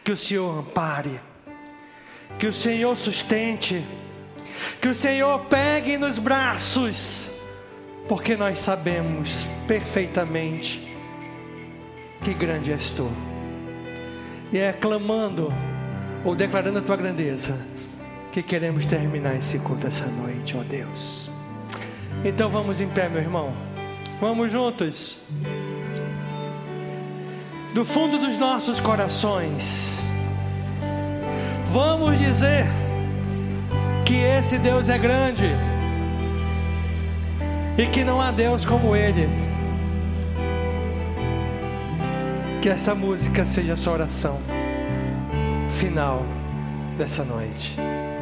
Que o Senhor ampare, que o Senhor sustente, que o Senhor pegue nos braços, porque nós sabemos perfeitamente que grande és tu. E é clamando ou declarando a tua grandeza que queremos terminar esse culto essa noite, ó Deus. Então vamos em pé, meu irmão. Vamos juntos. Do fundo dos nossos corações, vamos dizer que esse Deus é grande e que não há Deus como Ele. Que essa música seja a sua oração final dessa noite.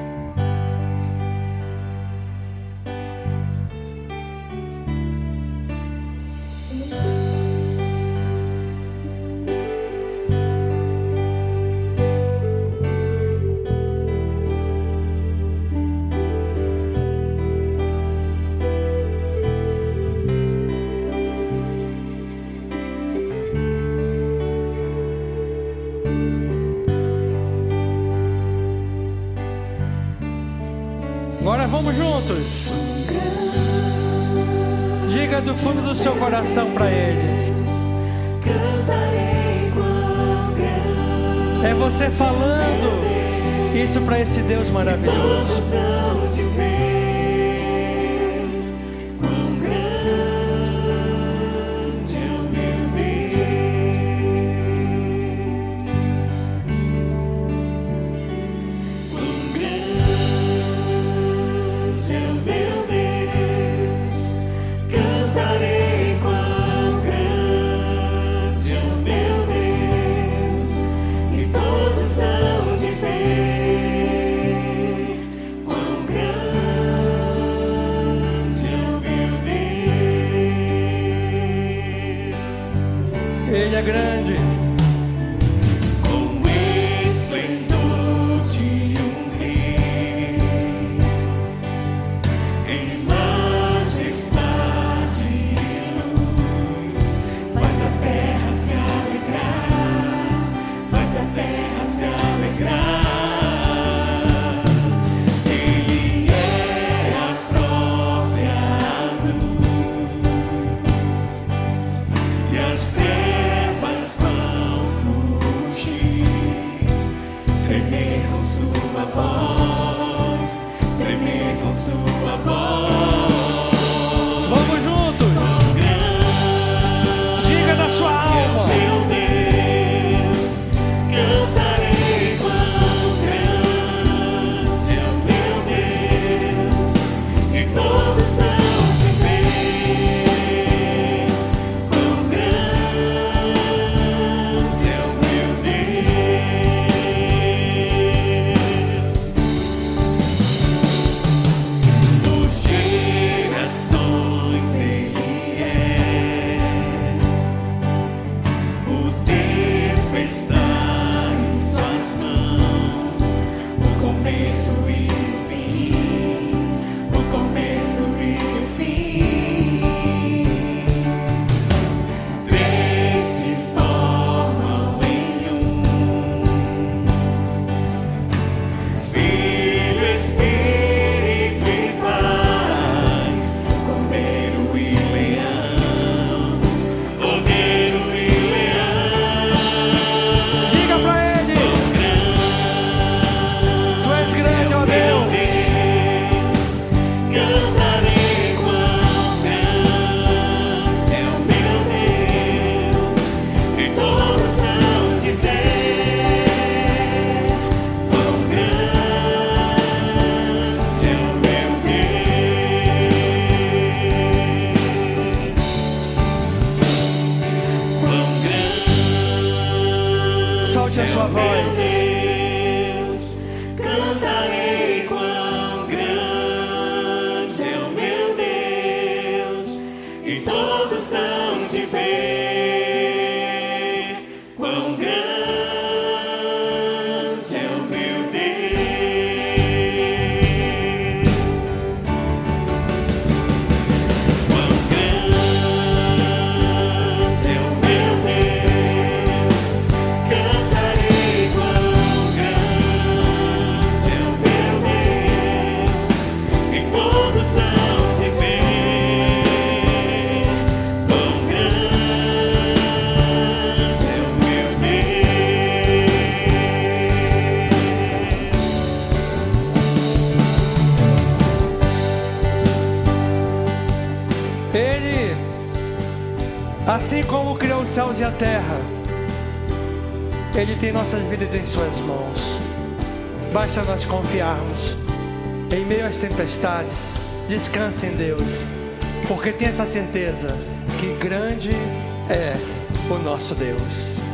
Agora vamos juntos. Diga do fundo do seu coração para Ele. É você falando isso para esse Deus maravilhoso. Ele é grande. Com esplendor de rei, em majestade e luz, faz a terra se alegrar, faz a terra se alegrar. Ele é a própria luz e as trevas vão fugir, tremer com sua voz, tremer com sua voz. Vamos juntos. Diga da sua alma. Meu Deus, cantarei quão grande é o meu Deus, e todos hão de ver quão grande é o meu Deus. Por gerações Ele é. O tempo está em suas mãos, o começo e o fim, o começo e o fim. Três se formam em um: Filho, Espírito e Pai, Cordeiro e Leão, Cordeiro e Leão. Diga para Ele. Tu és grande, ó Deus. Cantarei quão grande é o meu Deus, e todos hão de ver quão grande é o meu Deus, quão grande Solte a sua é o meu voz. Deus, cantarei quão grande é o meu Deus, e todos hão de ver quão grande é o meu Deus, quão grande é o meu Deus, cantarei quão Assim como criou os céus e a terra, Ele tem nossas vidas em suas mãos. Basta nós confiarmos. Em meio às tempestades, descanse em Deus, porque tem essa certeza que grande é o nosso Deus.